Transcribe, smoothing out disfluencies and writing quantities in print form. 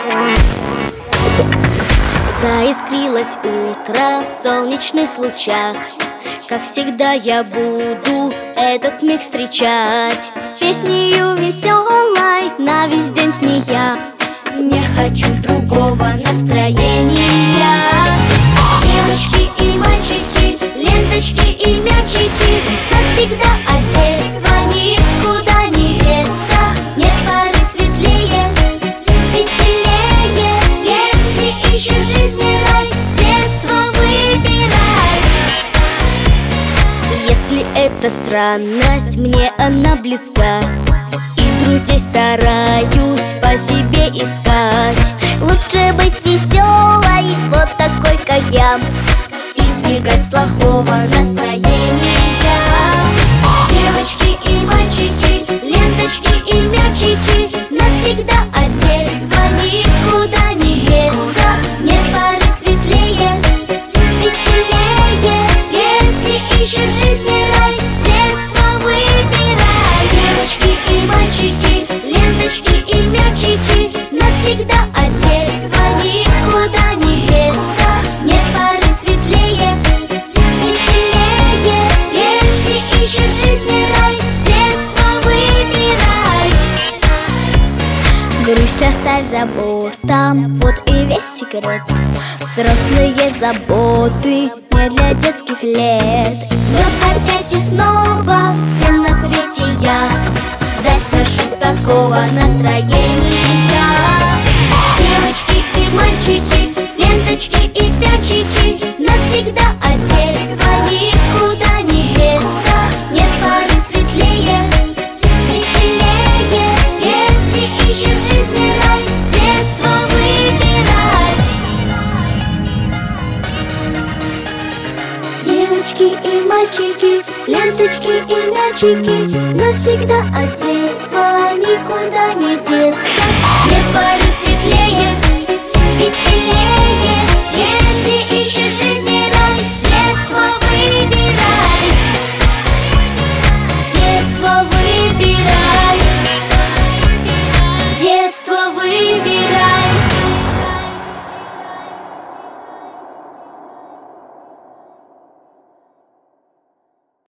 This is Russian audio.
Заискрилось утро в солнечных лучах. Как всегда я буду этот миг встречать песнею веселой на весь день с ней я. Не хочу другого настроения. Девочки и мальчики, ленточки и мячики, навсегда детство никуда не деться. Нет пары светлее, веселее. Если ищешь в жизни рай, детство выбирай. Если эта странность, мне она близка, и друзей стараюсь по себе искать. Лучше быть веселой, вот такой, как я, избегать плохого настроения. Девочки и мальчики, ленточки и мячики, навсегда от детства никуда не деться. Нет пары светлее, веселее. Если ищешь в жизни рай, детство выбирай. Девочки и мальчики, ленточки и мячики, навсегда от детства никуда не деться. Нет пары светлее, веселее. Если ищешь в жизни рай, детство выбирай. Грусть оставь заботам, вот и весь секрет. Взрослые заботы не для детских лет. Но опять и снова всем на свете я дать прошу такого настроения. Девочки и мальчики, ленточки и мячики, навсегда от детства никуда не деться. Нет пары светлее, веселее. Если ищешь в жизни рай, детство выбирай. Девочки и мальчики, ленточки и мячики, навсегда от детства никуда не деться. Нет пары светлее,